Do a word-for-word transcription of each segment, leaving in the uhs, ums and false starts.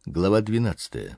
Глава двенадцатая.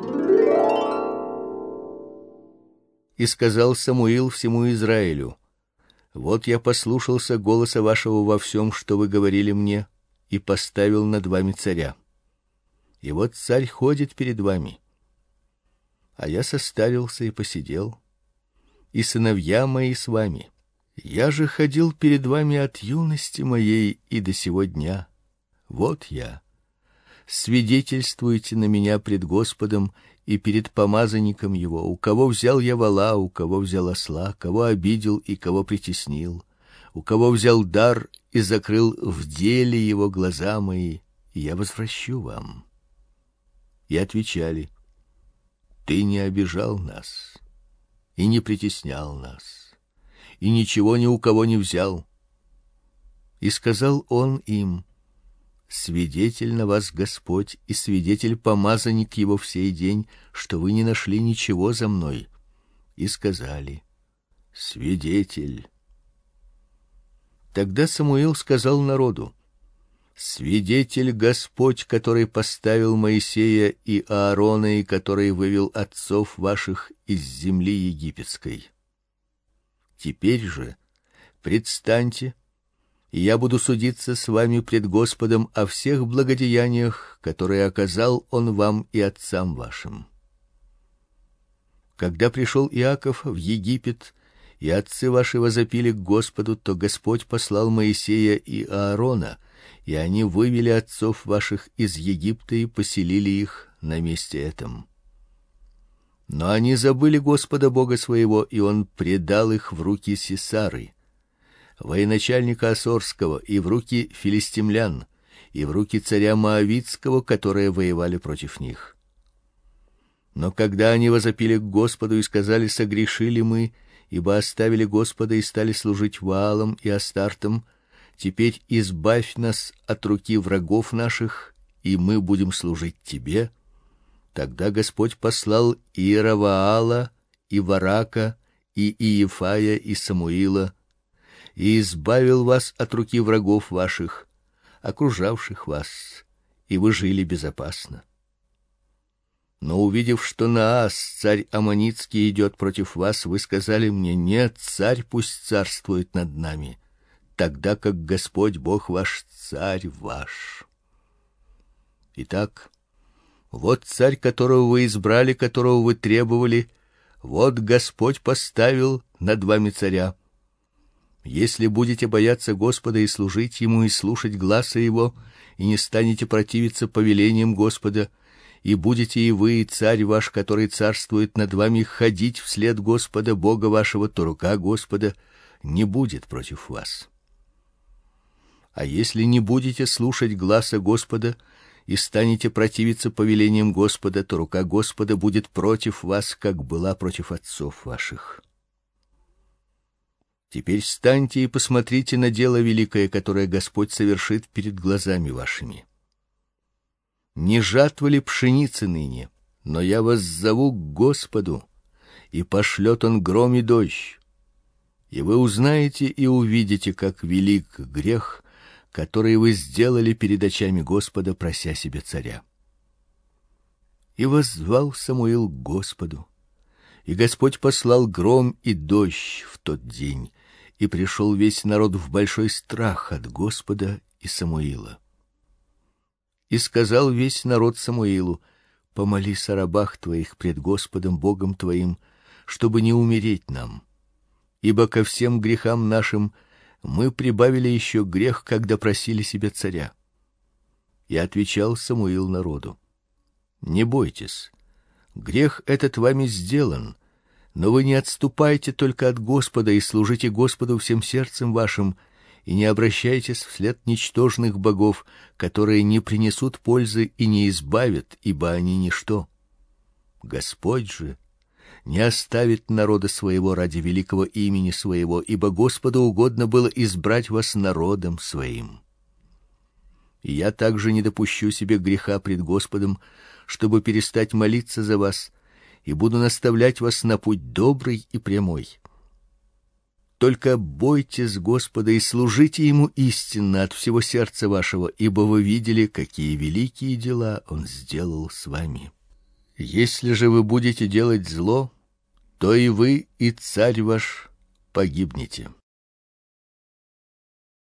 И сказал Самуил всему Израилю: вот я послушался голоса вашего во всем, что вы говорили мне, и поставил над вами царя. И вот царь ходит перед вами. А я состарился и посидел, и сыновья мои с вами. Я же ходил перед вами от юности моей и до сего дня. Вот я. Свидетельствуйте на меня пред Господом и перед помазанником его, у кого взял я вола, у кого взял осла, кого обидел и кого притеснил, у кого взял дар и закрыл в деле его глаза мои, и я возвращу вам. И отвечали: ты не обижал нас и не притеснял нас, и ничего ни у кого не взял. И сказал он им: свидетель на вас Господь и свидетель помазанник его в сей день, что вы не нашли ничего за мной. И сказали: свидетель. Тогда Самуил сказал народу: свидетель Господь, который поставил Моисея и Аарона, и который вывел отцов ваших из земли египетской. Теперь же предстаньте, и я буду судиться с вами пред Господом о всех благодеяниях, которые оказал он вам и отцам вашим. Когда пришел Иаков в Египет, и отцы ваши возопили к Господу, то Господь послал Моисея и Аарона, и они вывели отцов ваших из Египта и поселили их на месте этом. Но они забыли Господа Бога своего, и он предал их в руки Сисары, военачальника Асорского, и в руки филистимлян, и в руки царя Моавитского, которые воевали против них. Но когда они возопили к Господу и сказали: согрешили мы, ибо оставили Господа и стали служить Ваалам и Астартам, теперь избавь нас от руки врагов наших, и мы будем служить тебе. Тогда Господь послал Иераваала, и Варака, и Иефая, и Самуила, и избавил вас от руки врагов ваших, окружавших вас, и вы жили безопасно. Но увидев, что Наас, царь аммонитский, идет против вас, вы сказали мне: нет, царь пусть царствует над нами, тогда как Господь Бог ваш царь ваш. Итак, вот царь, которого вы избрали, которого вы требовали, вот Господь поставил над вами царя. Если будете бояться Господа и служить ему и слушать гласа его, и не станете противиться повелениям Господа, и будете и вы, и царь ваш, который царствует над вами, ходить вслед Господа Бога вашего, то рука Господа не будет против вас. А если не будете слушать гласа Господа и станете противиться повелениям Господа, то рука Господа будет против вас, как была против отцов ваших. Теперь встаньте и посмотрите на дело великое, которое Господь совершит перед глазами вашими. Не жатва ли пшеницы ныне? Но я вас зову к Господу, и пошлет он гром и дождь. И вы узнаете и увидите, как велик грех, который вы сделали перед очами Господа, прося себе царя. И воззвал Самуил к Господу, и Господь послал гром и дождь в тот день, и пришел весь народ в большой страх от Господа и Самуила. И сказал весь народ Самуилу: помолись о рабах твоих пред Господом Богом твоим, чтобы не умереть нам, ибо ко всем грехам нашим мы прибавили еще грех, когда просили себе царя. И отвечал Самуил народу: не бойтесь, грех этот вами сделан, но вы не отступайте только от Господа и служите Господу всем сердцем вашим, и не обращайтесь вслед ничтожных богов, которые не принесут пользы и не избавят, ибо они ничто. Господь же не оставит народа своего ради великого имени своего, ибо Господу угодно было избрать вас народом своим. И я также не допущу себе греха пред Господом, чтобы перестать молиться за вас, и буду наставлять вас на путь добрый и прямой. Только бойтесь Господа и служите ему истинно от всего сердца вашего, ибо вы видели, какие великие дела он сделал с вами. Если же вы будете делать зло, то и вы, и царь ваш погибнете.